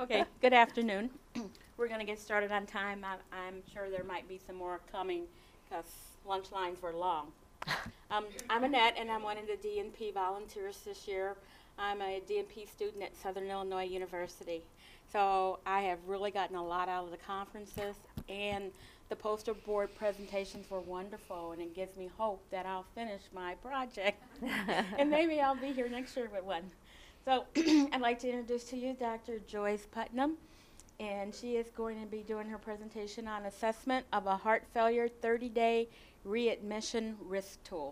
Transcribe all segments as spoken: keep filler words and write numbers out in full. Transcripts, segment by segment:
Okay, good afternoon. We're going to get started on time. I, I'm sure there might be some more coming because lunch lines were long. Um, I'm Annette, and I'm one of the D N P volunteers this year. I'm a D N P student at Southern Illinois University. So I have really gotten a lot out of the conferences, and the poster board presentations were wonderful, and it gives me hope that I'll finish my project, and maybe I'll be here next year with one. So I'd like to introduce to you Doctor Joyce Putnam, and she is going to be doing her presentation on assessment of a heart failure thirty-day readmission risk tool.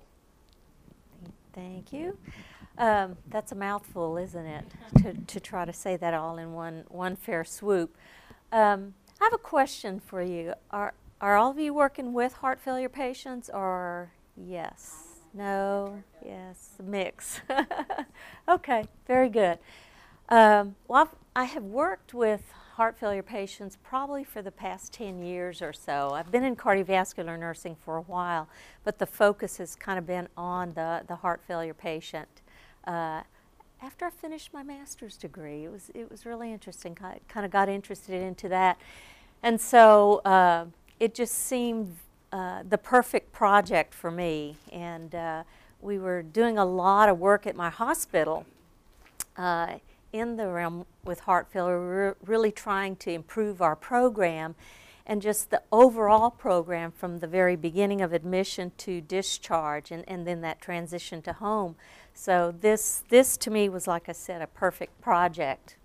Thank you. Um, that's a mouthful, isn't it, to, to try to say that all in one, one fair swoop. Um, I have a question for you. Are, are all of you working with heart failure patients, or yes? No, yes, a mix. Okay, very good. Um, well, I've, I have worked with heart failure patients probably for the past ten years or so. I've been in cardiovascular nursing for a while, but the focus has kind of been on the, the heart failure patient. Uh, after I finished my master's degree, it was, it was really interesting. I kind of got interested into that. And so uh, it just seemed Uh, the perfect project for me, and uh, we were doing a lot of work at my hospital uh, in the realm with heart failure. We were really trying to improve our program and just the overall program from the very beginning of admission to discharge, and, and then that transition to home. So this, this to me was, like I said, a perfect project.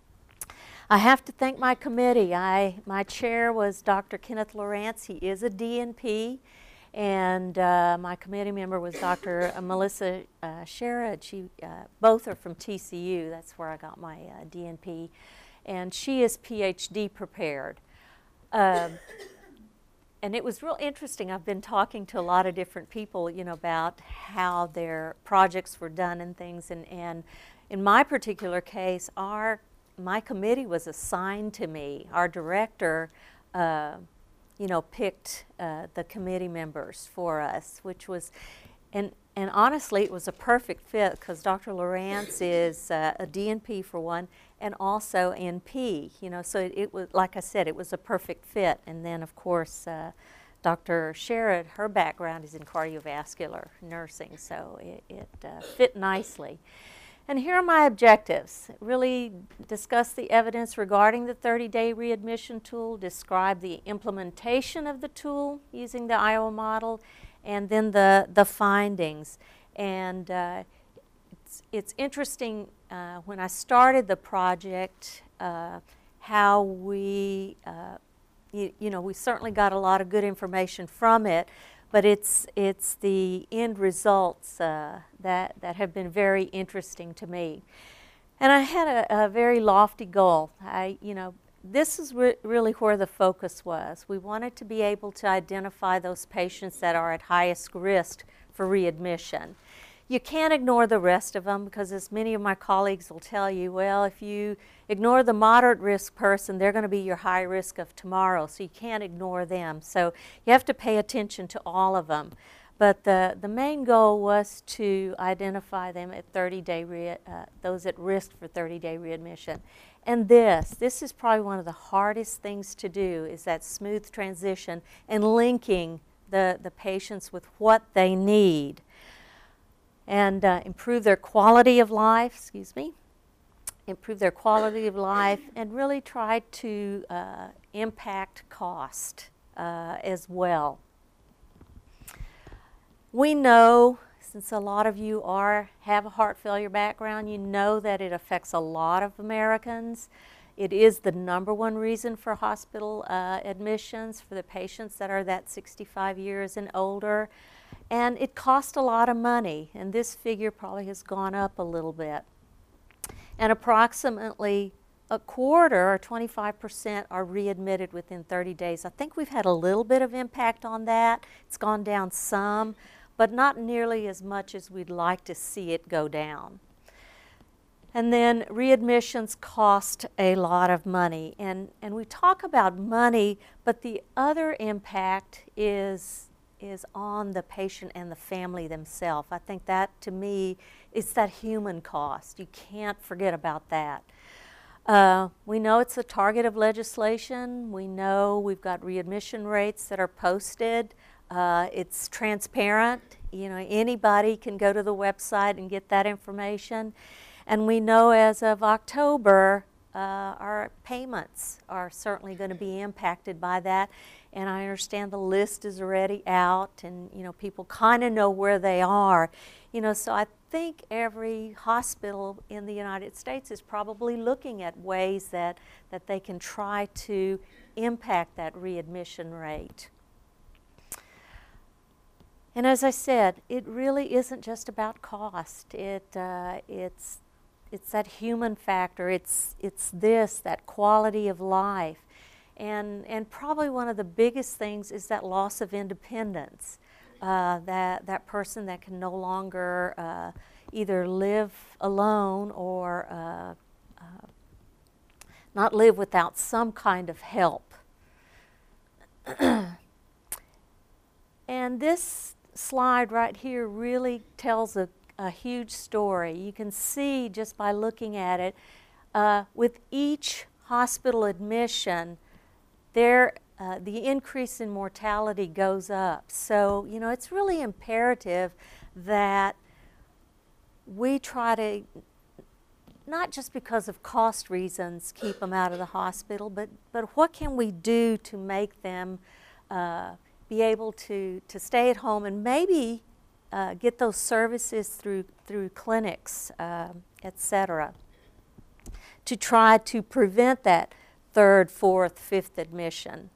I have to thank my committee. I, my chair was Doctor Kenneth Lawrence. He is a D N P, and uh, my committee member was Doctor Uh, Melissa uh, Sherrod. She, uh, both are from T C U. That's where I got my uh, D N P, and she is P H D prepared. Um, and it was real interesting. I've been talking to a lot of different people, you know, about how their projects were done and things. And, and in my particular case, our my committee was assigned to me. Our director, uh, you know, picked uh, the committee members for us, which was, and and honestly, it was a perfect fit because Doctor Lawrence is uh, a D N P for one, and also N P. You know, so it, it was, like I said, it was a perfect fit. And then, of course, uh, Doctor Sherrod, her background is in cardiovascular nursing, so it, it uh, fit nicely. And here are my objectives. Really discuss the evidence regarding the thirty-day readmission tool, describe the implementation of the tool using the Iowa model, and then the, the findings. And uh, it's, it's interesting, uh, when I started the project, uh, how we, uh, you, you know, we certainly got a lot of good information from it, but it's, it's the end results uh, that, that have been very interesting to me. And I had a, a very lofty goal. I, you know, this is re really where the focus was. We wanted to be able to identify those patients that are at highest risk for readmission. You can't ignore the rest of them because, as many of my colleagues will tell you, well, if you ignore the moderate risk person, they're going to be your high risk of tomorrow, so you can't ignore them. So you have to pay attention to all of them. But the, the main goal was to identify them at thirty-day, re uh, those at risk for thirty-day readmission. And this, this is probably one of the hardest things to do, is that smooth transition and linking the, the patients with what they need, and uh, improve their quality of life, excuse me, improve their quality of life, and really try to uh, impact cost uh, as well. We know, since a lot of you are, have a heart failure background, you know that it affects a lot of Americans. It is the number one reason for hospital uh, admissions for the patients that are that sixty-five years and older. And it costs a lot of money, and this figure probably has gone up a little bit. And approximately a quarter, or twenty-five percent, are readmitted within thirty days. I think we've had a little bit of impact on that. It's gone down some, but not nearly as much as we'd like to see it go down. And then readmissions cost a lot of money. And, and we talk about money, but the other impact is, is on the patient and the family themselves. I think that, to me, is that human cost. You can't forget about that. Uh, we know it's the target of legislation. We know we've got readmission rates that are posted. Uh, it's transparent. You know, anybody can go to the website and get that information. And we know as of October, uh, our payments are certainly going to be impacted by that. And I understand the list is already out, and you know, people kind of know where they are. You know, so I think every hospital in the United States is probably looking at ways that, that they can try to impact that readmission rate. And as I said, it really isn't just about cost. It, uh, it's, it's that human factor. It's, it's this, that quality of life. And, and probably one of the biggest things is that loss of independence. Uh, that, that person that can no longer uh, either live alone or uh, uh, not live without some kind of help. And this slide right here really tells a, a huge story. You can see just by looking at it, uh, with each hospital admission, there Uh, the increase in mortality goes up. So, you know, it's really imperative that we try to, not just because of cost reasons, keep them out of the hospital, but, but what can we do to make them uh, be able to, to stay at home and maybe uh, get those services through, through clinics, uh, et cetera, to try to prevent that third, fourth, fifth admission.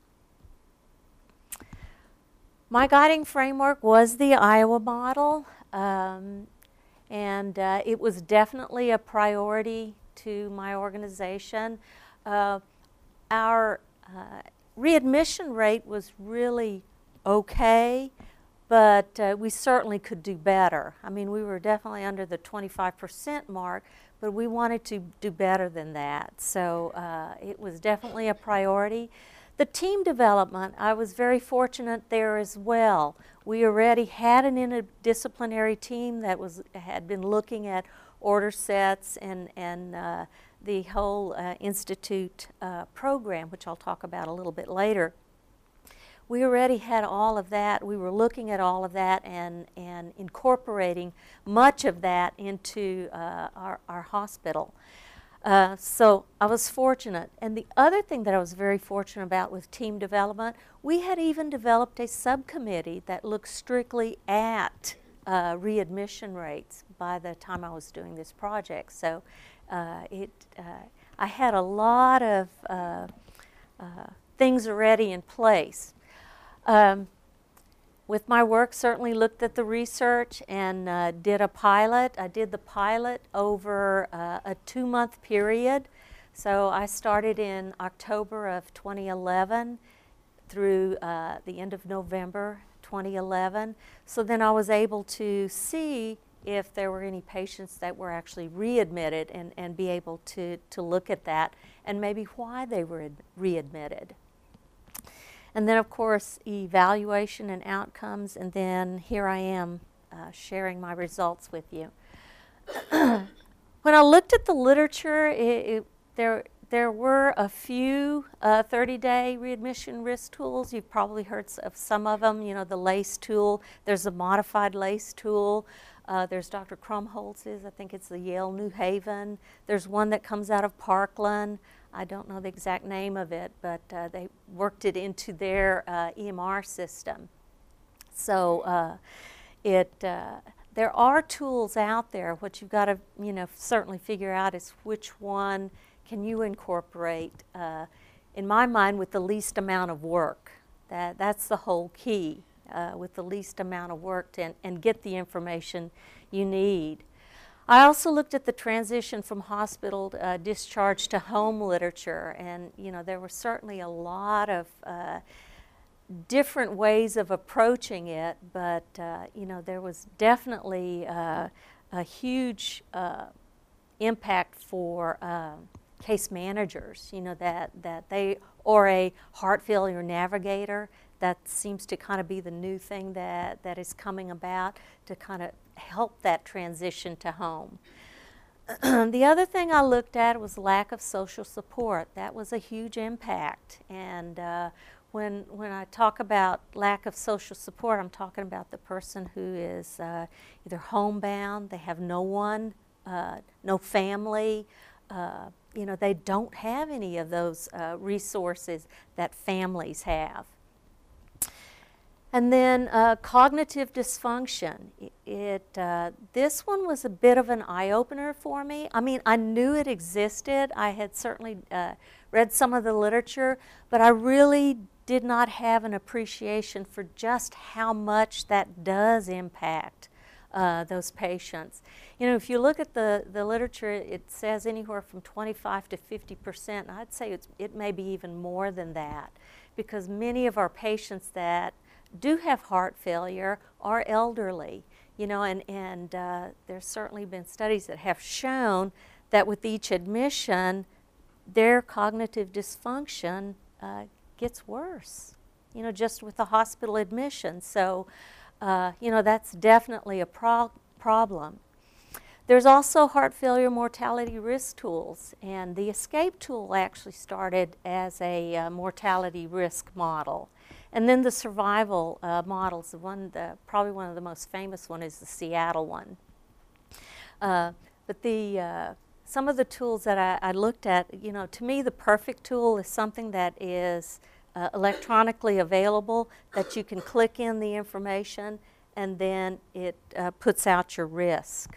My guiding framework was the Iowa model, um, and uh, it was definitely a priority to my organization. Uh, our uh, readmission rate was really okay, but uh, we certainly could do better. I mean, we were definitely under the twenty-five percent mark, but we wanted to do better than that. So uh, it was definitely a priority. The team development, I was very fortunate there as well. We already had an interdisciplinary team that was had been looking at order sets and, and uh, the whole uh, Institute uh, program, which I'll talk about a little bit later. We already had all of that. We were looking at all of that and, and incorporating much of that into uh, our, our hospital. Uh, so I was fortunate. And the other thing that I was very fortunate about with team development, we had even developed a subcommittee that looked strictly at uh, readmission rates by the time I was doing this project. So uh, it, uh, I had a lot of uh, uh, things already in place. Um, With my work, certainly looked at the research and uh, did a pilot. I did the pilot over uh, a two-month period. So I started in October of twenty eleven through uh, the end of November twenty eleven. So then I was able to see if there were any patients that were actually readmitted and, and be able to, to look at that and maybe why they were readmitted. And then, of course, evaluation and outcomes, and then here I am uh, sharing my results with you. When I looked at the literature, it, it, there, there were a few thirty-day uh, readmission risk tools. You've probably heard of some of them, you know, the LACE tool. There's a modified LACE tool. Uh, there's Doctor Krumholtz's, I think it's the Yale New Haven. There's one that comes out of Parkland. I don't know the exact name of it, but uh, they worked it into their uh, E M R system. So uh, it, uh, there are tools out there. What you've got to, you know, certainly figure out is which one can you incorporate, uh, in my mind, with the least amount of work. That, that's the whole key, uh, with the least amount of work to, and, and get the information you need. I also looked at the transition from hospital uh, discharge to home literature, and you know there were certainly a lot of uh, different ways of approaching it, but uh, you know there was definitely uh, a huge uh, impact for uh, case managers. You know that that they or a heart failure navigator. That seems to kind of be the new thing that that is coming about to kind of help that transition to home. the other thing I looked at was lack of social support. That was a huge impact. And uh, when, when I talk about lack of social support, I'm talking about the person who is uh, either homebound, they have no one, uh, no family, uh, you know, they don't have any of those uh, resources that families have. And then uh, cognitive dysfunction. It, uh, this one was a bit of an eye-opener for me. I mean, I knew it existed. I had certainly uh, read some of the literature, but I really did not have an appreciation for just how much that does impact uh, those patients. You know, if you look at the, the literature, it says anywhere from twenty-five to fifty percent. I'd say it's, it may be even more than that, because many of our patients that do have heart failure are elderly, you know, and, and uh, there's certainly been studies that have shown that with each admission, their cognitive dysfunction uh, gets worse, you know, just with the hospital admission. So, uh, you know, that's definitely a pro problem. There's also heart failure mortality risk tools, and the ESCAPE tool actually started as a uh, mortality risk model. And then the survival uh, models, the one, the, probably one of the most famous one is the Seattle one. Uh, but the, uh, some of the tools that I, I looked at, you know, to me the perfect tool is something that is uh, electronically available, that you can click in the information and then it uh, puts out your risk.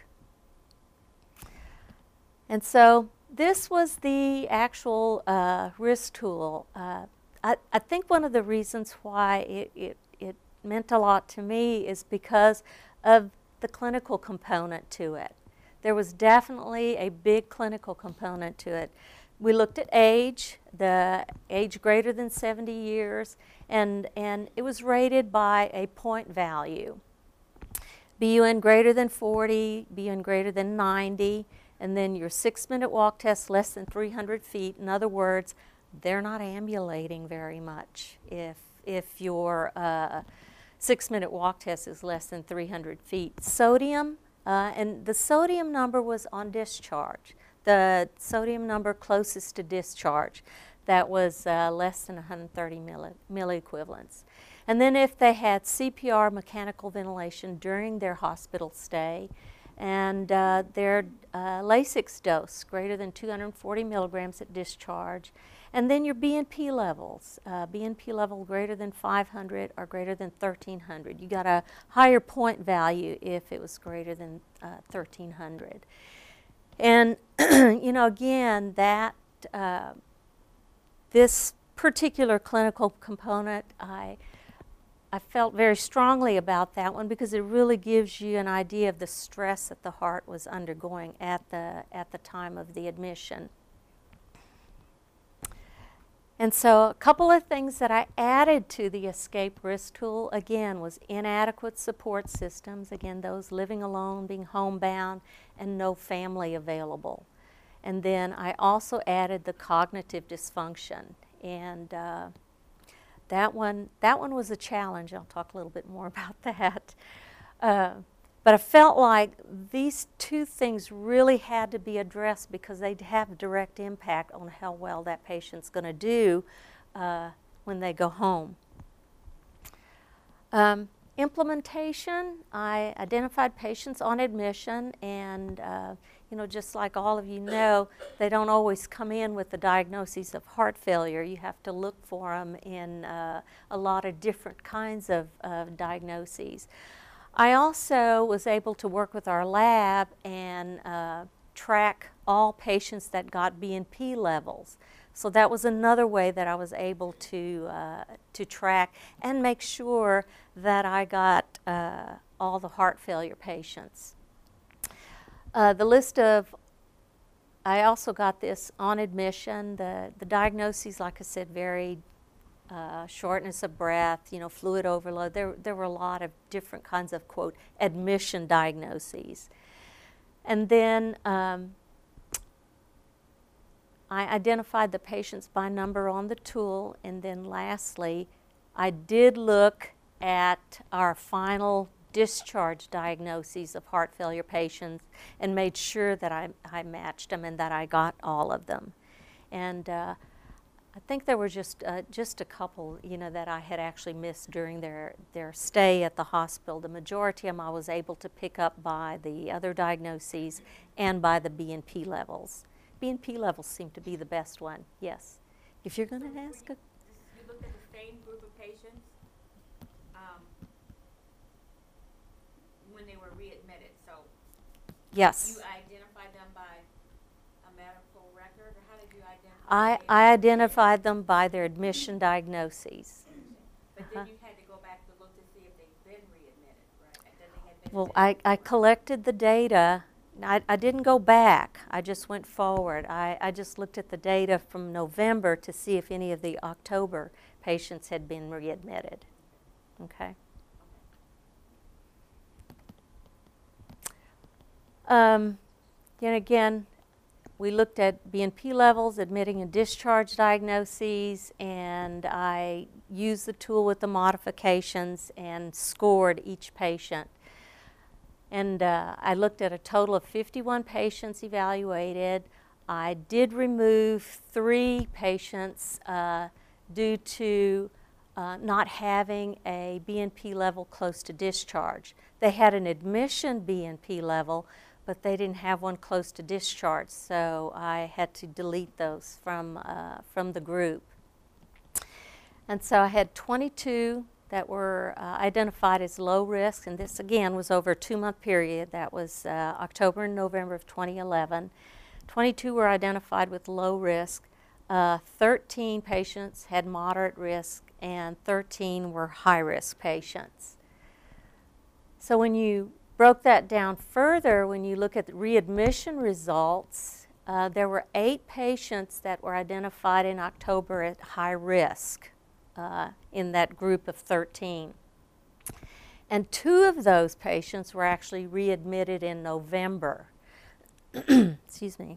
And so this was the actual uh, risk tool. Uh, I, I think one of the reasons why it, it, it meant a lot to me is because of the clinical component to it. There was definitely a big clinical component to it. We looked at age, the age greater than seventy years, and, and it was rated by a point value. B U N greater than forty, B U N greater than ninety, and then your six-minute walk test less than three hundred feet. In other words, they're not ambulating very much if, if your uh, six-minute walk test is less than three hundred feet. Sodium, uh, and the sodium number was on discharge. The sodium number closest to discharge, that was uh, less than one hundred thirty milli, milliequivalents. And then if they had C P R, mechanical ventilation, during their hospital stay, and uh, their uh, Lasix dose greater than two hundred forty milligrams at discharge, and then your B N P levels, uh, B N P level greater than five hundred or greater than thirteen hundred. You got a higher point value if it was greater than uh, thirteen hundred. And you know, again, that uh, this particular clinical component, I I felt very strongly about that one because it really gives you an idea of the stress that the heart was undergoing at the, at the time of the admission. And so a couple of things that I added to the ESCAPE risk tool, again, was inadequate support systems, again, those living alone, being homebound, and no family available. And then I also added the cognitive dysfunction. And uh, That one, that one was a challenge. I'll talk a little bit more about that. Uh, but I felt like these two things really had to be addressed because they'd have a direct impact on how well that patient's going to do uh, when they go home. Um, implementation, I identified patients on admission, and uh, you know, just like all of you know, they don't always come in with the diagnoses of heart failure. You have to look for them in uh, a lot of different kinds of uh, diagnoses. I also was able to work with our lab and uh, track all patients that got B N P levels. So that was another way that I was able to, uh, to track and make sure that I got uh, all the heart failure patients. Uh, the list of, I also got this on admission. The, the diagnoses, like I said, varied. Uh, shortness of breath, you know, fluid overload. There, there were a lot of different kinds of, quote, admission diagnoses. And then um, I identified the patients by number on the tool. And then lastly, I did look at our final discharge diagnoses of heart failure patients and made sure that I, I matched them and that I got all of them. And uh, I think there were just uh, just a couple, you know, that I had actually missed during their, their stay at the hospital. The majority of them I was able to pick up by the other diagnoses and by the B N P levels. B N P levels seem to be the best one, yes. If you're going to So ask a... You looked at the same group of patients um, when they were readmitted, so Yes. you identified them by a medical record, or how did you identify I, them? I identified them by their admission diagnoses. But Uh-huh. then you had to go back to look to see if they'd been readmitted, right? And then they had been Well, admitted. I, I collected the data. I, I didn't go back. I just went forward. I, I just looked at the data from November to see if any of the October patients had been readmitted. Okay. Um, and again, we looked at B N P levels, admitting and discharge diagnoses, and I used the tool with the modifications and scored each patient. And uh, I looked at a total of fifty-one patients evaluated. I did remove three patients uh, due to uh, not having a B N P level close to discharge. They had an admission B N P level, but they didn't have one close to discharge, so I had to delete those from, uh, from the group. And so I had twenty-two that were uh, identified as low risk, and this again was over a two-month period. That was uh, October and November of twenty eleven. twenty-two were identified with low risk. Uh, thirteen patients had moderate risk, and thirteen were high-risk patients. So when you broke that down further, when you look at the readmission results, uh, there were eight patients that were identified in October at high risk. Uh, in that group of thirteen. And two of those patients were actually readmitted in November. Excuse me.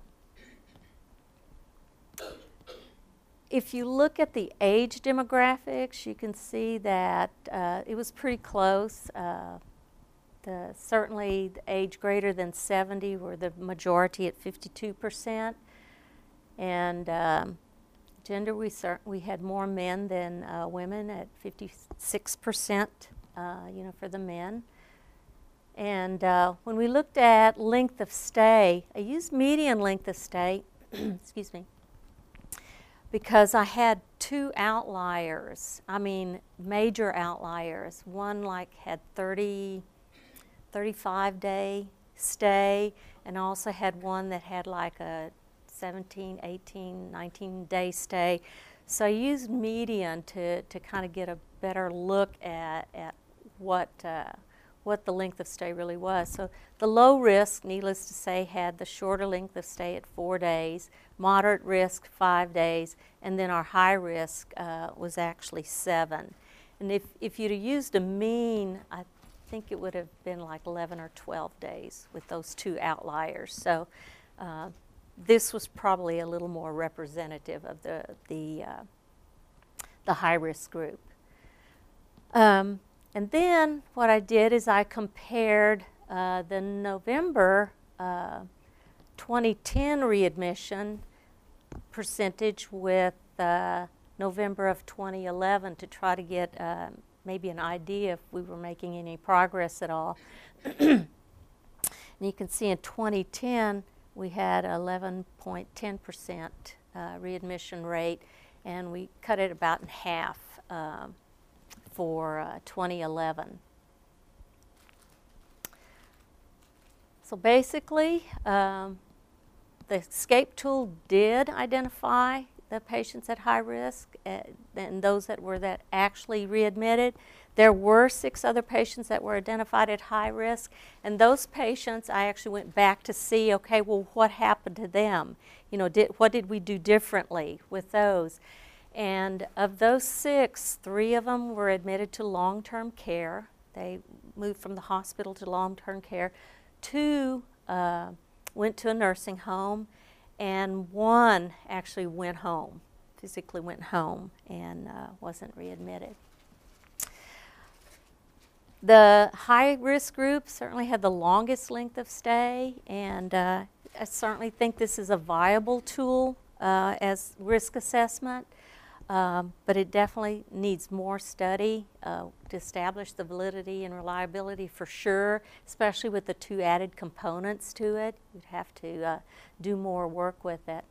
If you look at the age demographics, you can see that uh, it was pretty close. Uh, the, certainly the age greater than seventy were the majority at fifty-two percent. And um, gender, we, we had more men than uh, women at fifty-six percent, uh, you know, for the men. And uh, when we looked at length of stay, I used median length of stay, excuse me, because I had two outliers. I mean, major outliers. One like had thirty, thirty-five day stay, and also had one that had like a seventeen, eighteen, nineteen day stay. So I used median to, to kind of get a better look at, at what, uh, what the length of stay really was. So the low risk, needless to say, had the shorter length of stay at four days, moderate risk five days, and then our high risk uh, was actually seven. And if, if you'd have used a mean, I think it would have been like eleven or twelve days with those two outliers. So uh, this was probably a little more representative of the, the, uh, the high-risk group. Um, and then what I did is I compared uh, the November uh, twenty ten readmission percentage with uh, November of twenty eleven to try to get uh, maybe an idea if we were making any progress at all. And you can see in twenty ten, we had eleven point one zero percent uh, readmission rate, and we cut it about in half uh, for uh, twenty eleven. So basically, um, the ESCAPE tool did identify the patients at high risk uh, and those that were that actually readmitted. There were six other patients that were identified at high risk, and those patients I actually went back to see, okay, well, what happened to them? You know, did, what did we do differently with those? And of those six, three of them were admitted to long-term care. They moved from the hospital to long-term care. Two uh, went to a nursing home, and one actually went home, physically went home and uh, wasn't readmitted. The high-risk group certainly had the longest length of stay, and uh, I certainly think this is a viable tool uh, as risk assessment, um, but it definitely needs more study uh, to establish the validity and reliability for sure, especially with the two added components to it. You'd have to uh, do more work with it.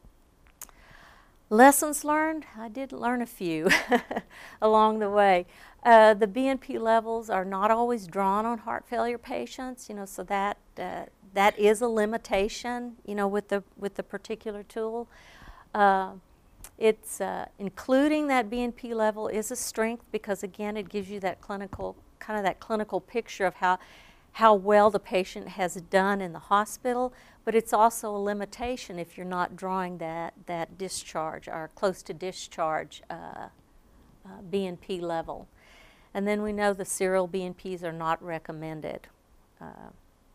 Lessons learned, I did learn a few along the way. Uh, the B N P levels are not always drawn on heart failure patients, you know, so that uh, that is a limitation, you know, with the with the particular tool. Uh, it's uh, including that B N P level is a strength because again, it gives you that clinical kind of that clinical picture of how how well the patient has done in the hospital, but it's also a limitation if you're not drawing that, that discharge or close to discharge uh, uh, B N P level. And then we know the serial B N Ps are not recommended. Uh,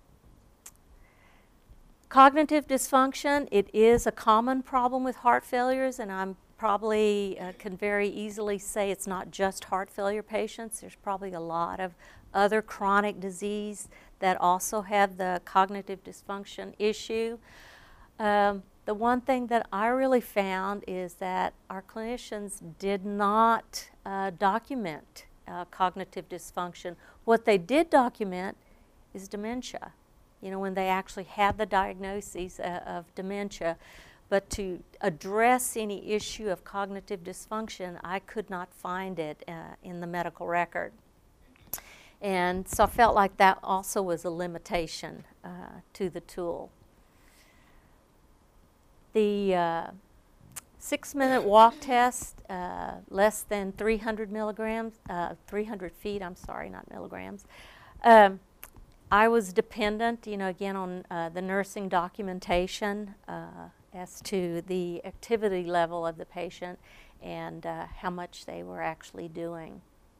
cognitive dysfunction, it is a common problem with heart failures, and I'm probably uh, can very easily say it's not just heart failure patients. There's probably a lot of other chronic disease that also have the cognitive dysfunction issue. Um, the one thing that I really found is that our clinicians did not uh, document uh, cognitive dysfunction. What they did document is dementia, you know, when they actually had the diagnoses uh, of dementia. But to address any issue of cognitive dysfunction, I could not find it uh, in the medical record. And so I felt like that also was a limitation uh, to the tool. The uh, six-minute walk test, uh, less than three hundred milligrams, uh, three hundred feet, I'm sorry, not milligrams. Um, I was dependent, you know, again on uh, the nursing documentation uh, as to the activity level of the patient and uh, how much they were actually doing.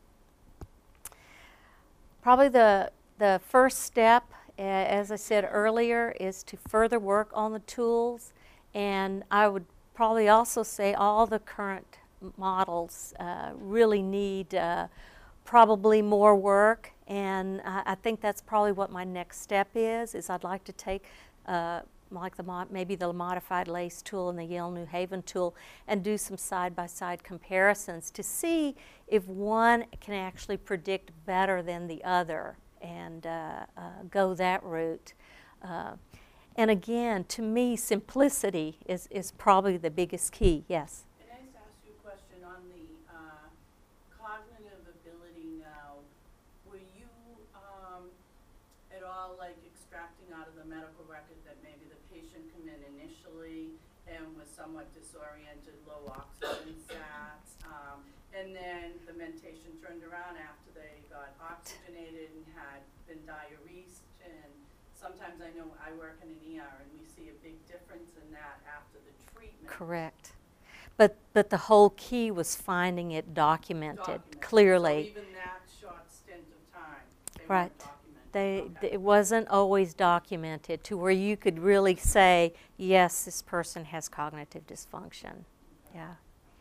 Probably the, the first step, uh, as I said earlier, is to further work on the tools. And I would probably also say all the current models uh, really need uh, probably more work. And uh, I think that's probably what my next step is, is I'd like to take uh, like the mod maybe the modified LACE tool and the Yale New Haven tool and do some side-by-side comparisons to see if one can actually predict better than the other and uh, uh, go that route. Uh, and again, to me, simplicity is, is probably the biggest key. Yes? Can I just ask you a question on the uh, cognitive ability now? Were you um, at all like extracting out of the medical record that maybe the patient come in initially and was somewhat disoriented, low oxygen sats, um, and then the mentation turned around after they got oxygenated and had been diuresed? And sometimes I know I work in an E R and we see a big difference in that after the treatment. Correct. But, but the whole key was finding it documented, Documented. clearly. So even that short stint of time, they Right. weren't documented. They, Okay. th- it wasn't always documented to where you could really say, yes, this person has cognitive dysfunction. Yeah.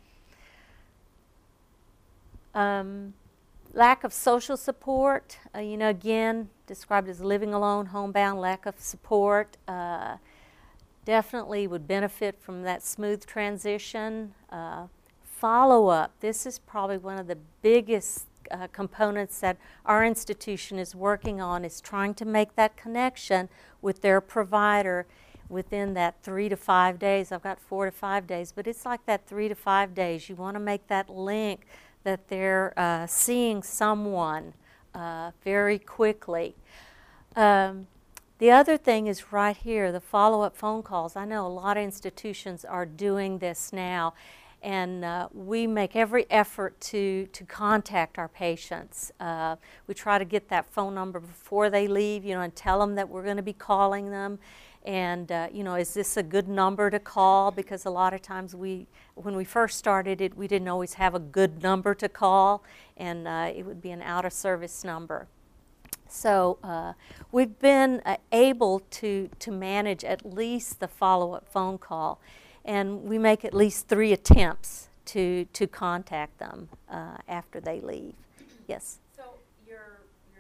Um, lack of social support, uh, you know, again, described as living alone, homebound, lack of support. Uh, definitely would benefit from that smooth transition. Uh, follow-up, this is probably one of the biggest Uh, components that our institution is working on, is trying to make that connection with their provider within that three to five days. I've got four to five days, but it's like that three to five days. You want to make that link that they're uh, seeing someone uh, very quickly. Um, the other thing is right here, the follow-up phone calls. I know a lot of institutions are doing this now. And uh, we make every effort to, to contact our patients. Uh, we try to get that phone number before they leave, you know, and tell them that we're going to be calling them. And, uh, you know, is this a good number to call? Because a lot of times we, when we first started it, we didn't always have a good number to call, and uh, it would be an out-of-service number. So uh, we've been uh, able to, to manage at least the follow-up phone call. And we make at least three attempts to, to contact them uh, after they leave. Yes? So your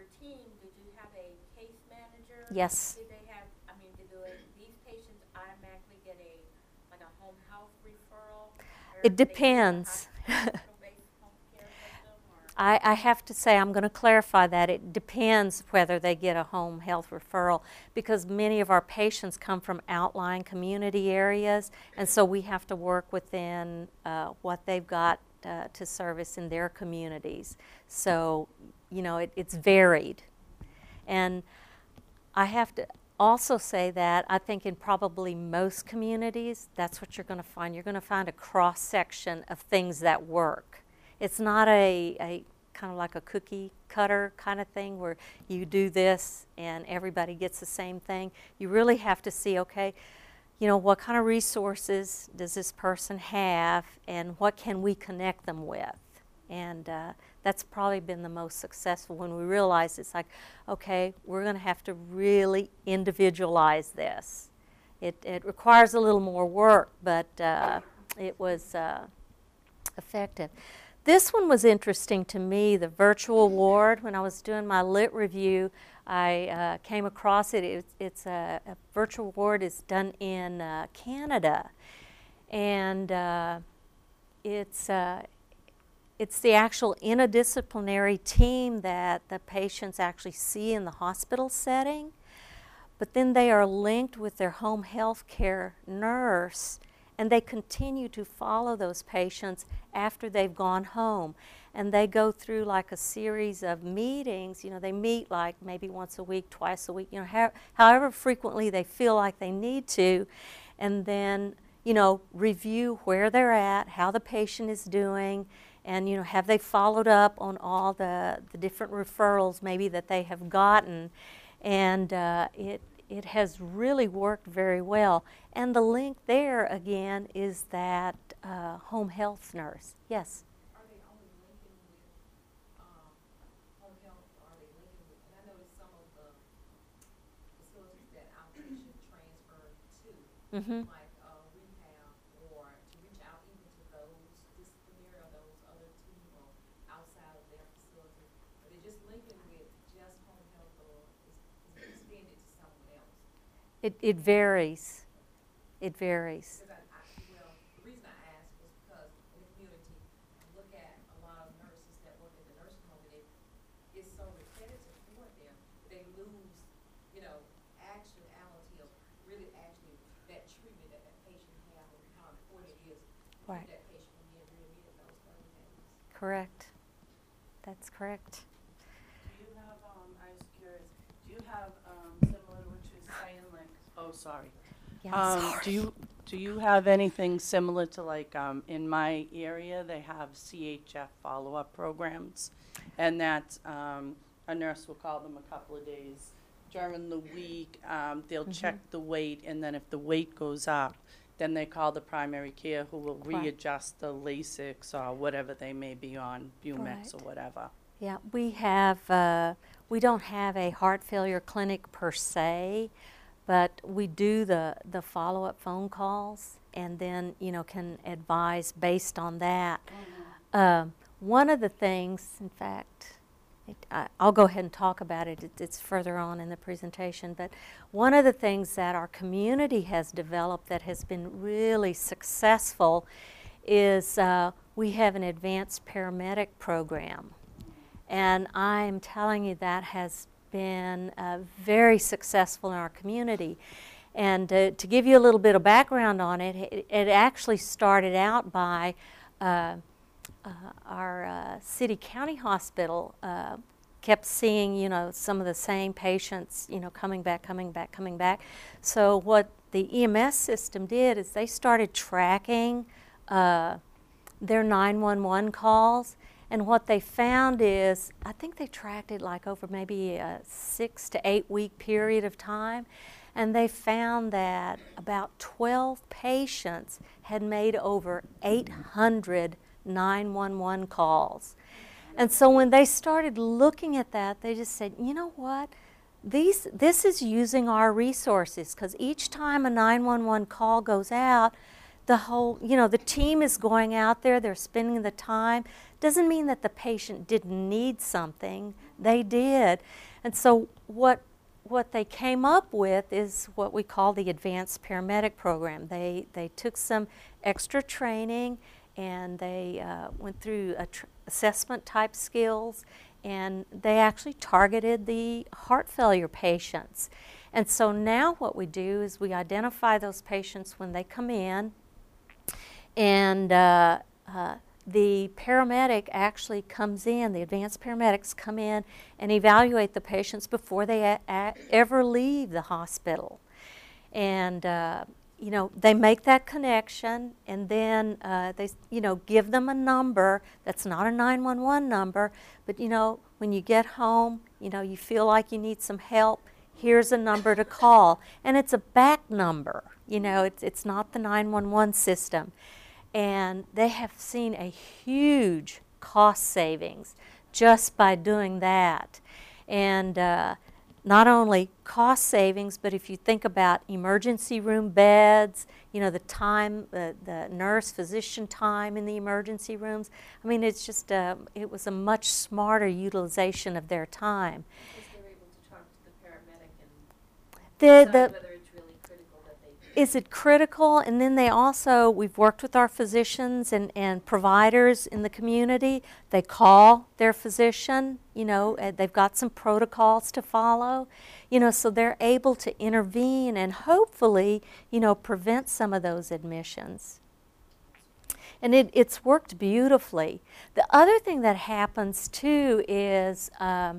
Yes. Do they have, I mean, do they- these patients automatically get a, like a home health referral? Or It do they use a depends. hospital-based home care system, or- I, I have to say, I'm going to clarify that. It depends whether they get a home health referral, because many of our patients come from outlying community areas, and so we have to work within uh, what they've got uh, to service in their communities. So, you know, it, it's varied. And I have to also say that I think in probably most communities, that's what you're going to find. You're going to find a cross-section of things that work. It's not a, a kind of like a cookie cutter kind of thing where you do this and everybody gets the same thing. You really have to see, okay, you know, what kind of resources does this person have and what can we connect them with? And uh, that's probably been the most successful when we realize it's like, okay, we're going to have to really individualize this. It, it requires a little more work, but uh, it was uh, effective. This one was interesting to me, the virtual ward. When I was doing my lit review, I uh, came across it. It's, it's a, a virtual ward is done in uh, Canada, and uh, it's uh, it's the actual interdisciplinary team that the patients actually see in the hospital setting, but then they are linked with their home health care nurse, and they continue to follow those patients after they've gone home. And they go through like a series of meetings. You know, they meet like maybe once a week, twice a week, you know, how, however frequently they feel like they need to, and then, you know, review where they're at, how the patient is doing, and, you know, have they followed up on all the, the different referrals maybe that they have gotten. And uh, it, it has really worked very well. And the link there, again, is that uh, home health nurse. Yes? Are they only linking with um, home health, or are they linking with, and I noticed some of the facilities that outpatient transfer to, Mm-hmm. like uh, rehab, or to reach out even to those disciplinary or those other team or outside of their facility. Are they just linking with just home health, or is, is it extended to someone else? It, it varies. It varies. Because I, I, well, the reason I asked was because in the community, I look at a lot of nurses that work at the nursing home, and it, it's so repetitive for them, they lose, you know, actuality of really actually that treatment that that patient has, and how important it is to Right. keep that patient from being readmitted those thirty days. Correct. That's correct. Do you have, um, I was curious, do you have, um, similar to what you're saying, like, oh, sorry. Yeah, Um, sorry. do you, do you have anything similar to, like, um, in my area, they have C H F follow-up programs? And that, um, a nurse will call them a couple of days during the week. Um, they'll check the weight, and then if the weight goes up, then they call the primary care, who will Right. readjust the Lasix or whatever they may be on, Bumex Right. or whatever. Yeah, we have, uh, we don't have a heart failure clinic per se, but we do the, the follow-up phone calls, and then, you know, can advise based on that. Um, one of the things, in fact, it, I, I'll go ahead and talk about it. it. It's further on in the presentation, but one of the things that our community has developed that has been really successful is uh, we have an advanced paramedic program. And I'm telling you, that has been uh, very successful in our community. And uh, to give you a little bit of background on it, it, it actually started out by uh, uh, our uh, city county hospital uh, kept seeing, you know, some of the same patients, you know, coming back, coming back, coming back. So what the E M S system did is they started tracking uh, their nine one one calls. And what they found is, I think they tracked it like over maybe a six to eight week period of time, and they found that about twelve patients had made over eight hundred nine one one calls. And so when they started looking at that, they just said, you know what? These, this is using our resources, because each time a nine one one call goes out, the whole, you know, the team is going out there, they're spending the time. Doesn't mean that the patient didn't need something. They did. And so what what they came up with is what we call the Advanced Paramedic Program. They, they took some extra training and they uh, went through a tr assessment type skills, and they actually targeted the heart failure patients. And so now what we do is we identify those patients when they come in, and uh, uh, the paramedic actually comes in, the advanced paramedics come in and evaluate the patients before they a a ever leave the hospital. And uh, you know, they make that connection, and then uh, they, you know, give them a number that's not a nine one one number, but you know, when you get home, you know, you feel like you need some help, here's a number to call. And it's a back number, you know, it's, it's not the nine one one system. And they have seen a huge cost savings just by doing that. And uh, not only cost savings, but if you think about emergency room beds, you know, the time, uh, the nurse physician time in the emergency rooms, I mean, it's just, a, it was a much smarter utilization of their time. Because they're able to talk to the paramedic and The, decide the, whether it's really critical that they. Is it critical? And then they also, we've worked with our physicians and, and providers in the community. They call their physician, you know, uh, they've got some protocols to follow, you know, so they're able to intervene and hopefully, you know, prevent some of those admissions. And it, it's worked beautifully. The other thing that happens too is um,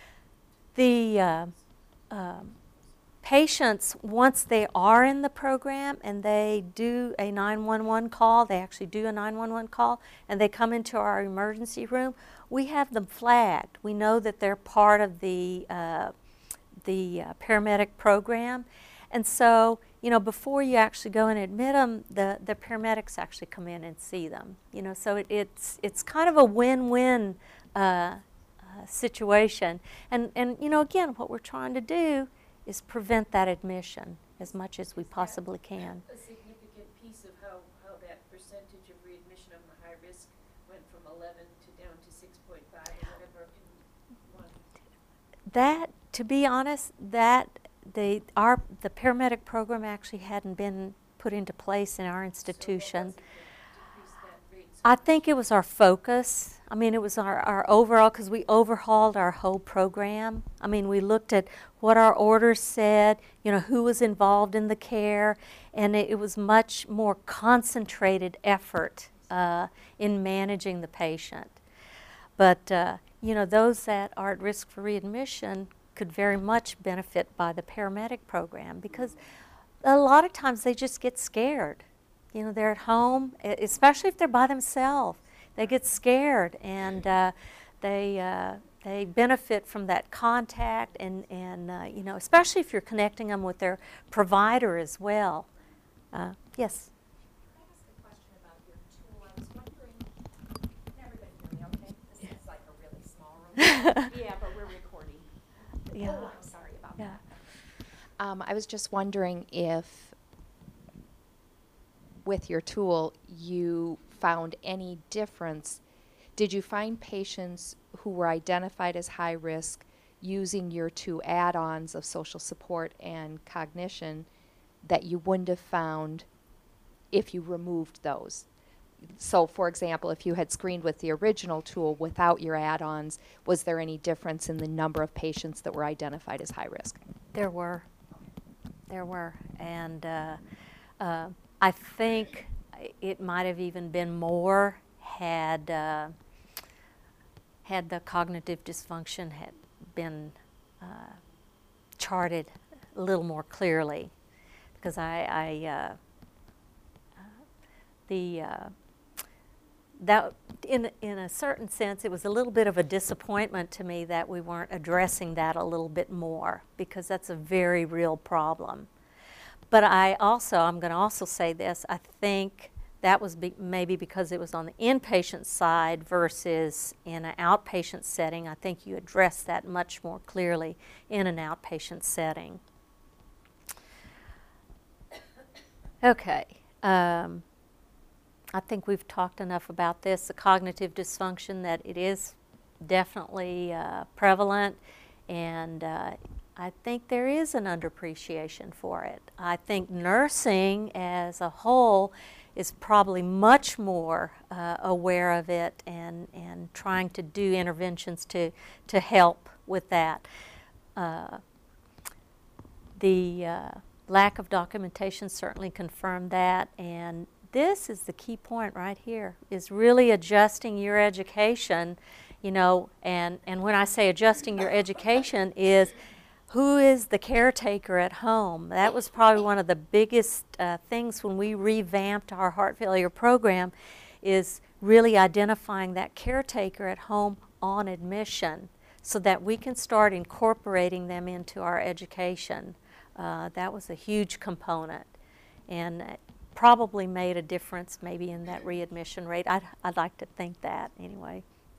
the uh, um, patients, once they are in the program and they do a nine one one call, they actually do a nine one one call, and they come into our emergency room, we have them flagged. We know that they're part of the, uh, the uh, paramedic program. And so, you know, before you actually go and admit them, the, the paramedics actually come in and see them. You know, so it, it's, it's kind of a win-win uh, uh, situation. And, and, you know, again, what we're trying to do is prevent that admission as much as we possibly can. A significant piece of how, how that percentage of readmission of the high risk went from eleven to down to six point five or whatever in one. That, to be honest, that they, our, the paramedic program actually hadn't been put into place in our institution. So what was it that decreased that rate so I much? think it was our focus. I mean, it was our, our overall, because we overhauled our whole program. I mean, we looked at what our orders said, you know, who was involved in the care, and it, it was much more concentrated effort uh, in managing the patient. But, uh, you know, those that are at risk for readmission could very much benefit by the paramedic program, because a lot of times they just get scared. You know, they're at home, e- especially if they're by themselves. They get scared, and uh, they uh, they benefit from that contact, and and uh, you know, especially if you're connecting them with their provider as well. Uh, yes. Can I ask a question about your tool? I was wondering, can everybody hear me okay? This is like a really small room. Yeah, but we're recording. Yeah. Oh, I'm sorry about Yeah. that. Um, I was just wondering if, with your tool, you found any difference. Did you find patients who were identified as high risk using your two add-ons of social support and cognition that you wouldn't have found if you removed those? So, for example, if you had screened with the original tool without your add-ons, was there any difference in the number of patients that were identified as high risk? There were. There were. And uh, uh, I think it might have even been more had, uh, had the cognitive dysfunction had been uh, charted a little more clearly. Because I, I uh, uh, the, uh, that, in, in a certain sense, it was a little bit of a disappointment to me that we weren't addressing that a little bit more, because that's a very real problem. But I also, I'm going to also say this, I think that was be, maybe because it was on the inpatient side versus in an outpatient setting. I think you address that much more clearly in an outpatient setting. Okay. Um, I think we've talked enough about this, the cognitive dysfunction, that it is definitely uh, prevalent, and uh, I think there is an underappreciation for it. I think nursing as a whole is probably much more uh, aware of it and, and trying to do interventions to, to help with that. Uh, the uh, lack of documentation certainly confirmed that, and this is the key point right here, is really adjusting your education, you know, and, and when I say adjusting your education is who is the caretaker at home. That was probably one of the biggest uh, things when we revamped our heart failure program, is really identifying that caretaker at home on admission so that we can start incorporating them into our education. Uh, that was a huge component, and it probably made a difference maybe in that readmission rate. I'd, I'd like to think that anyway.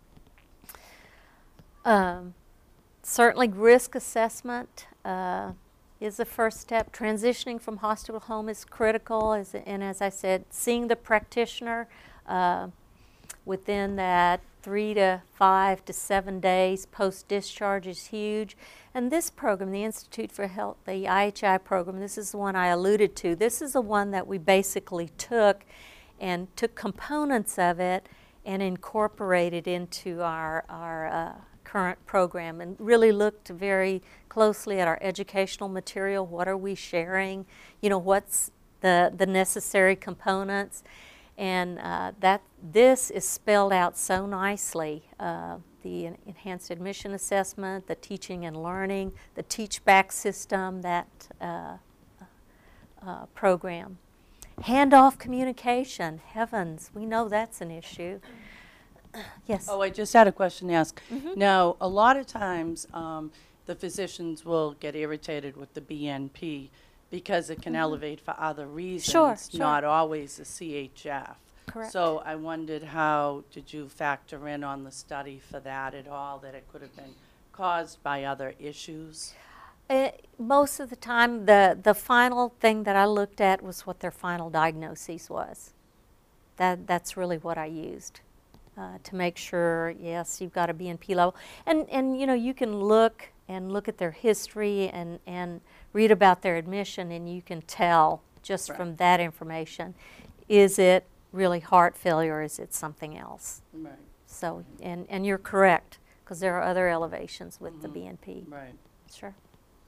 Um, certainly risk assessment uh, is the first step. Transitioning from hospital to home is critical, as, and as I said, seeing the practitioner uh, within that three to five to seven days post-discharge is huge. And this program, the Institute for Health, the I H I program, this is the one I alluded to. This is the one that we basically took and took components of it and incorporated into our, our uh, current program, and really looked very closely at our educational material. What are we sharing? You know, what's the, the necessary components? And uh, that this is spelled out so nicely. Uh, the en enhanced admission assessment, the teaching and learning, the teach back system, that uh, uh, program. Handoff communication, heavens, we know that's an issue. Yes. Oh, I just had a question to ask. Mm-hmm. Now, a lot of times um, the physicians will get irritated with the B N P because it can Mm-hmm. elevate for other reasons, Sure, sure. not always the C H F. Correct. So I wondered, how did you factor in on the study for that at all, that it could have been caused by other issues? Uh, most of the time, the, the final thing that I looked at was what their final diagnosis was. That, that's really what I used uh, to make sure, yes, you've got a B N P level. And, and you know, you can look and look at their history and, and read about their admission, and you can tell just Right. from that information, is it really heart failure, or is it something else? Right, So, and, and you're correct, because there are other elevations with the Mhm. B N P. right. Sure.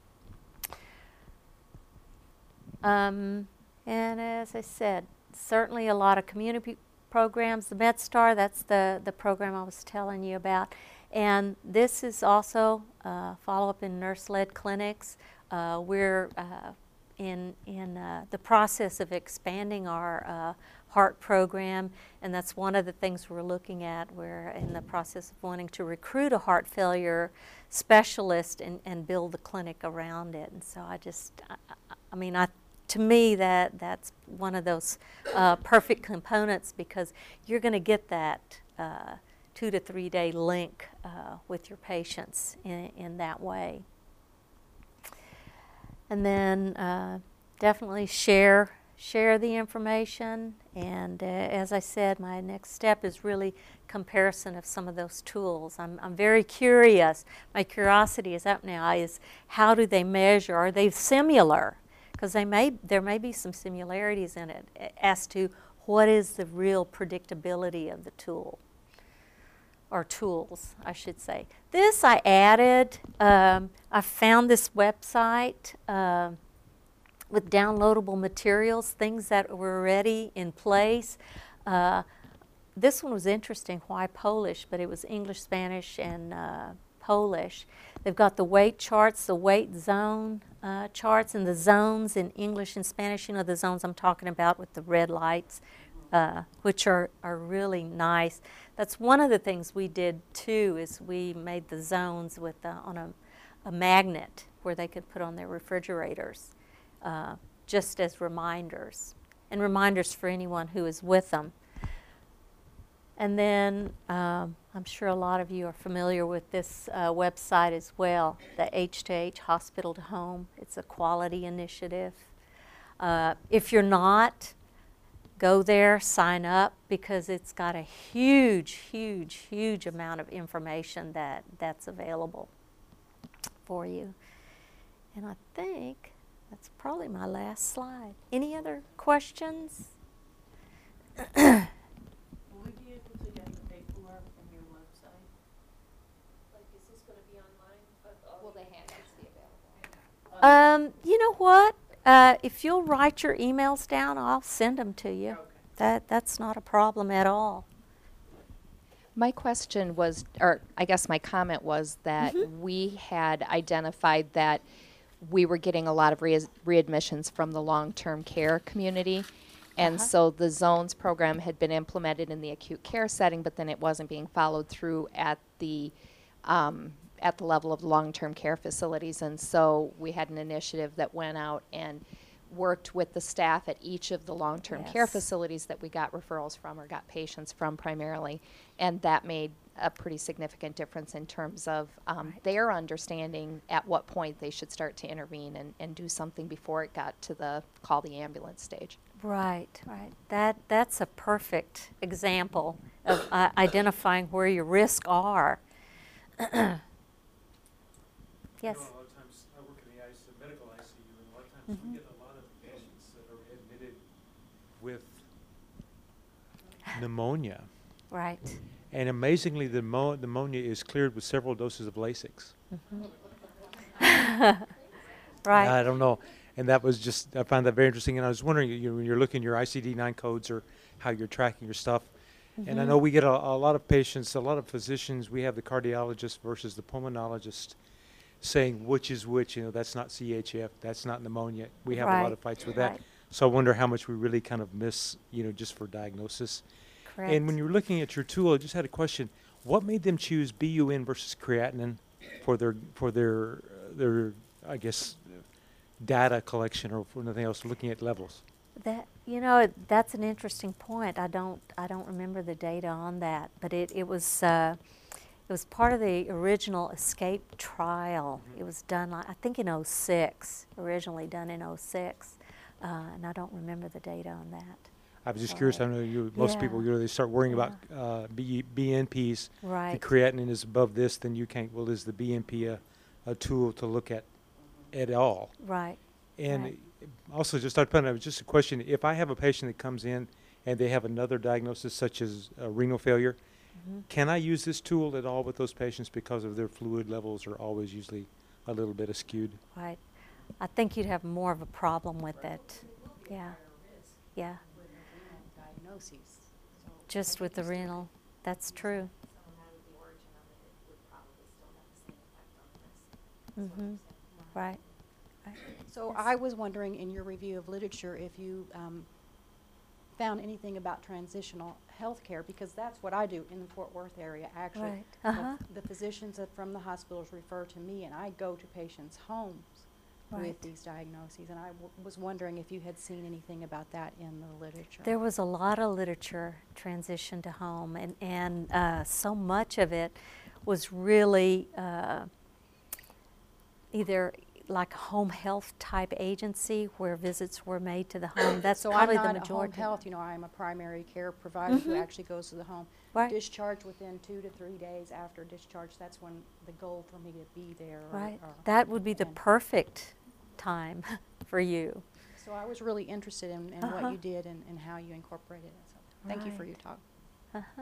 Um, and as I said, certainly a lot of community programs. The MedStar, that's the, the program I was telling you about. And this is also uh, follow-up in nurse-led clinics. Uh, we're uh, in, in uh, the process of expanding our uh, heart program, and that's one of the things we're looking at. We're in the process of wanting to recruit a heart failure specialist and, and build the clinic around it. And so I just, I, I mean, I, to me, that that's one of those uh, perfect components, because you're going to get that uh, two to three day link uh, with your patients in, in that way. And then uh, definitely share share the information, and uh, as I said, my next step is really comparison of some of those tools. I'm, I'm very curious. My curiosity is up now, is how do they measure? Are they similar? Because they may, there may be some similarities in it as to what is the real predictability of the tool, or tools, I should say. This I added, um, I found this website uh, with downloadable materials, things that were already in place. Uh, this one was interesting, why Polish, but it was English, Spanish, and uh, Polish. They've got the weight charts, the weight zone uh, charts, and the zones in English and Spanish. You know the zones I'm talking about with the red lights, uh, which are, are really nice. That's one of the things we did too, is we made the zones with uh, on a, a magnet where they could put on their refrigerators, uh, just as reminders, and reminders for anyone who is with them. And then um, I'm sure a lot of you are familiar with this uh, website as well, the H to H, Hospital to Home. It's a quality initiative. Uh, if you're not, go there, sign up, because it's got a huge, huge, huge amount of information that, that's available for you. And I think that's probably my last slide. Any other questions? Will we be able to get the paperwork from your website? Like, is this gonna be online? Uh, Will the handouts be available? Um, you know what? Uh, if you'll write your emails down, I'll send them to you. Okay. That that's not a problem at all. My question was, or I guess my comment was that Mhm. we had identified that we were getting a lot of re- readmissions from the long-term care community. And Uh-huh. so the zones program had been implemented in the acute care setting, but then it wasn't being followed through at the um, at the level of long-term care facilities. And so we had an initiative that went out and worked with the staff at each of the long-term care Yes. facilities that we got referrals from or got patients from primarily. And that made a pretty significant difference in terms of um, Right. their understanding at what point they should start to intervene and, and do something before it got to the call the ambulance stage. Right, right. That that's a perfect example of uh, identifying where your risks are. Yes. I know a lot of times, I work in the I C, medical I C U, and a lot of times we Mhm. get a lot of patients that are admitted with pneumonia. Right. And amazingly, the mo- pneumonia is cleared with several doses of Lasix. Right. I don't know. And that was just, I found that very interesting. And I was wondering, you know, when you're looking at your I C D nine codes or how you're tracking your stuff. And I Mhm. know we get a, a lot of patients, a lot of physicians, we have the cardiologist versus the pulmonologist saying which is which, you know, that's not C H F, that's not pneumonia. We have a lot Right, of fights with that. right. So I wonder how much we really kind of miss, you know, just for diagnosis. Correct. And when you're looking at your tool, I just had a question. What made them choose B U N versus creatinine for their, for their, uh, their, I guess, uh, data collection or for nothing else, looking at levels? That, you know, it- that's an interesting point. I don't I don't remember the data on that, but it it was uh, it was part of the original ESCAPE trial. Mhm. It was done, like, I think, in oh six, originally done in oh six, uh, and I don't remember the data on that. I was just curious. I know you, most people, Yeah. you know, they start worrying about uh, B, B N Ps. Right. The creatinine is above this, then you can't. Well, is the B N P a, a tool to look at at all? Right. And Right. also, just I'd put it, just a question: if I have a patient that comes in and they have another diagnosis, such as uh, renal failure, Mhm. can I use this tool at all with those patients because of their fluid levels are always usually a little bit askewed? Right. I think you'd have more of a problem with it. Yeah. Yeah. With the renal diagnoses. So Just with the renal. That's true. So no matter the origin of it, it would probably still have the same effect on the risk. Mhm. Right. Right. So Yes. I was wondering, in your review of literature, if you um, found anything about transitional health care, because that's what I do in the Fort Worth area, actually. Right. The- Uh-huh. The physicians that- from the hospitals refer to me, and I go to patients' homes Right. with these diagnoses, and I w- was wondering if you had seen anything about that in the literature. There was a lot of literature transition to home, and, and uh, so much of it was really uh, either like a home health type agency where visits were made to the home. That's So probably I'm the not a home majority. health, you know, I'm a primary care provider who Mhm. actually goes to the home. Right. Discharge within two to three days after discharge, that's when the goal for me to be there. or- Right. or- That would be the and- perfect time for you. So I was really interested in, in Uh-huh. what you did and, and how you incorporated it. So thank you for Right. your talk. Uh-huh.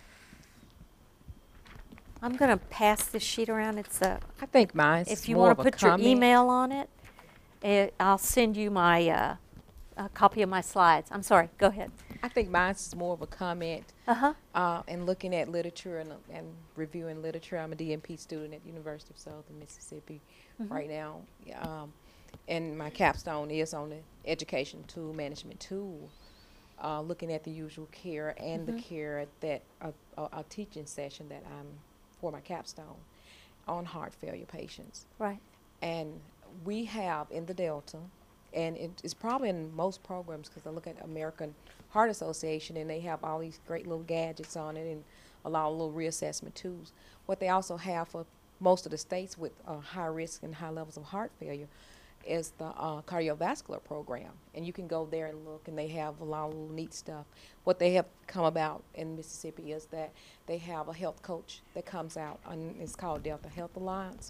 I'm going to pass this sheet around. It's a, I think mine's if you more want of to a put your comment. email on it, eh, I'll send you my, uh, a copy of my slides. I'm sorry, go ahead. I think mine's more of a comment. Uh-huh. Uh, and looking at literature and, and reviewing literature. I'm a D M P student at the University of Southern Mississippi Mhm. right now. Um, and my capstone is on the education tool, management tool, uh, looking at the usual care and Mhm. the care that a, a, a teaching session that I'm for my capstone on heart failure patients. Right. And we have in the Delta, and it is probably in most programs, because I look at American Heart Association, and they have all these great little gadgets on it and a lot of little reassessment tools. What they also have for most of the states with uh, high risk and high levels of heart failure is the uh, cardiovascular program. And you can go there and look, and they have a lot of little neat stuff. What they have come about in Mississippi is that they have a health coach that comes out, and it's called Delta Health Alliance.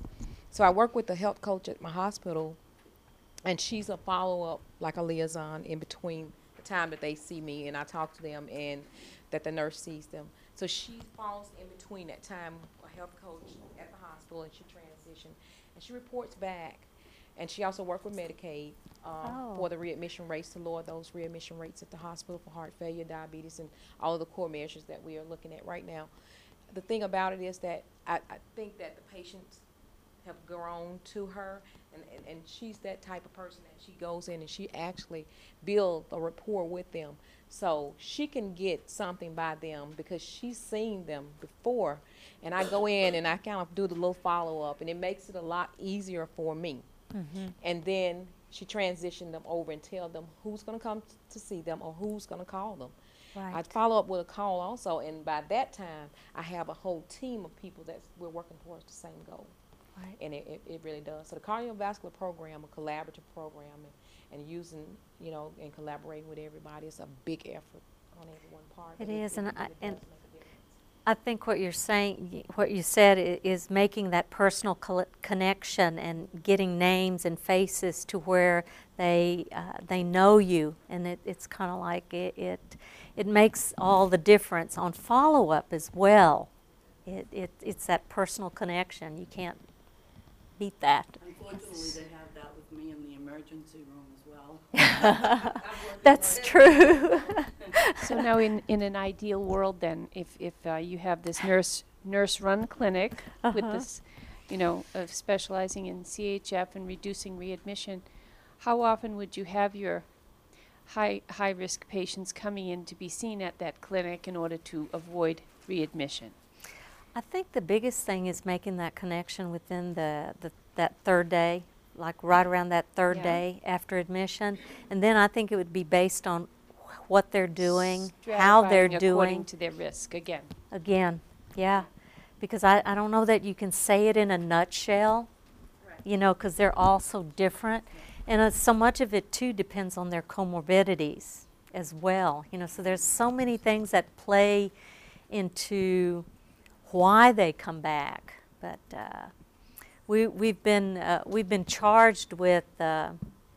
So I work with the health coach at my hospital, and she's a follow-up, like a liaison in between the time that they see me and I talk to them and that the nurse sees them. So she falls in between that time, a health coach at the hospital, and she transitioned. And she reports back. And she also worked with Medicaid um, Oh. for the readmission rates, to lower those readmission rates at the hospital for heart failure, diabetes, and all of the core measures that we are looking at right now. The thing about it is that I, I think that the patients have grown to her, and, and, and she's that type of person that she goes in and she actually builds a rapport with them. So she can get something by them because she's seen them before. And I go in and I kind of do the little follow-up, and it makes it a lot easier for me. Mm-hmm. And then she transitioned them over and tell them who's going to come t- to see them or who's going to call them. I Right. follow up with a call also, and by that time, I have a whole team of people that we're working towards the same goal. Right. And it, it, it really does. So the cardiovascular program, a collaborative program, and, and using, you know, and collaborating with everybody, it's a big effort on everyone's part. It but is, and really I- does and make a difference. I think what you're saying, y- what you said i- is making that personal coll- connection and getting names and faces to where they uh, they know you, and it, it's kind of like it, it it makes all the difference on follow up as well. It, it it's that personal connection. You can't beat that. Unfortunately, they have that with me in the emergency room as well. That's true. So now, in, in an ideal world, then, if if uh, you have this nurse nurse run clinic with Uh-huh. this, you know, of specializing in C H F and reducing readmission, how often would you have your high high risk patients coming in to be seen at that clinic in order to avoid readmission? I think the biggest thing is making that connection within the, the that third day, like right around that third Yeah. day after admission. And then I think it would be based on wh- what they're doing, how they're Stratifying according doing. to their risk again. Again, yeah. Because I, I don't know that you can say it in a nutshell, Right. you know, because they're all so different. And uh, so much of it, too, depends on their comorbidities as well. You know, so there's so many things that play into why they come back. But uh, we, we've been uh, we've been charged with uh,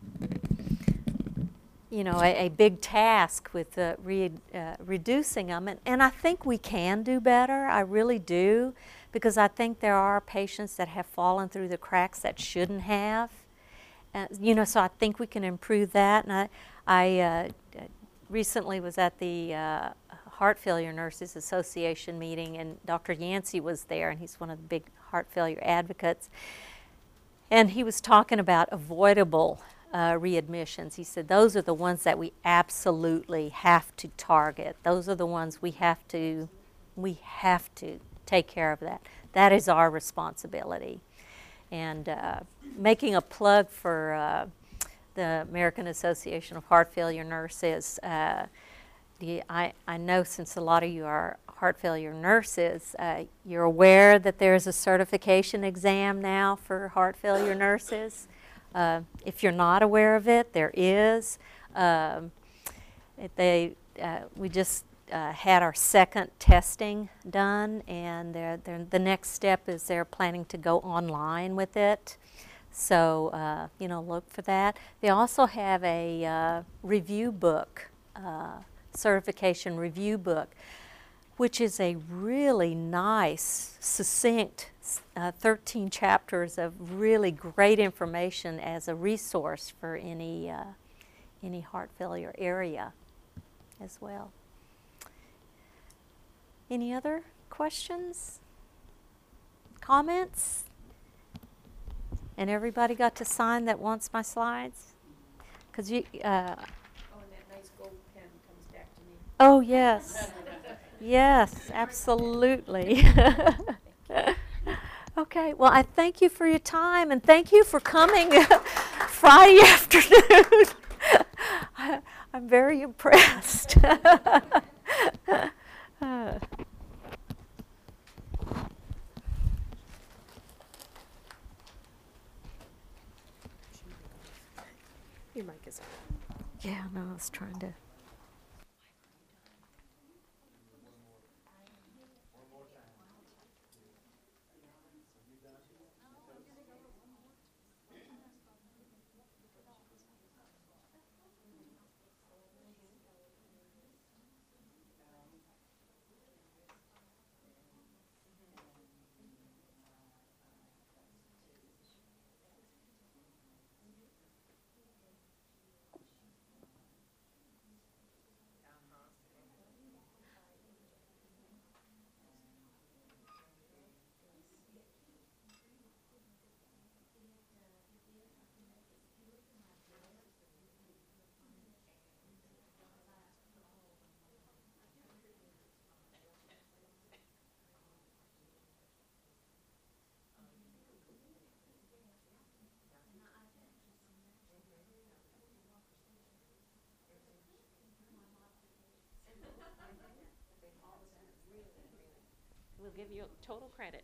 you know a, a big task with uh, re- uh, reducing them, and, and I think we can do better. I really do, because I think there are patients that have fallen through the cracks that shouldn't have. Uh, you know, so I think we can improve that. And I, I uh, recently was at the uh, Heart Failure Nurses Association meeting, and Doctor Yancey was there, and he's one of the big heart failure advocates. And he was talking about avoidable uh, readmissions. He said those are the ones that we absolutely have to target. Those are the ones we have to, we have to take care of that. That is our responsibility. And uh, making a plug for uh, the American Association of Heart Failure Nurses. Uh, the, I, I know since a lot of you are heart failure nurses, uh, you're aware that there's a certification exam now for heart failure nurses. Uh, if you're not aware of it, there is. Um, it, they, uh, we just uh, had our second testing done, and they're, they're, the next step is they're planning to go online with it. So, uh, you know, look for that. They also have a uh, review book, uh, certification review book, which is a really nice, succinct, uh, thirteen chapters of really great information as a resource for any, uh, any heart failure area as well. Any other questions? Comments? And everybody got to sign that wants my slides? Because you, uh, Oh, and that nice gold pen comes back to me. oh yes, yes, absolutely. Okay, well, I thank you for your time, and thank you for coming Friday afternoon. I, I'm very impressed. Uh, Your mic is on. yeah, no, I was trying to. We'll give you total credit.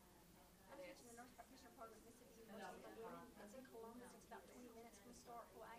It's in Columbus, it's about twenty minutes from Starkville. I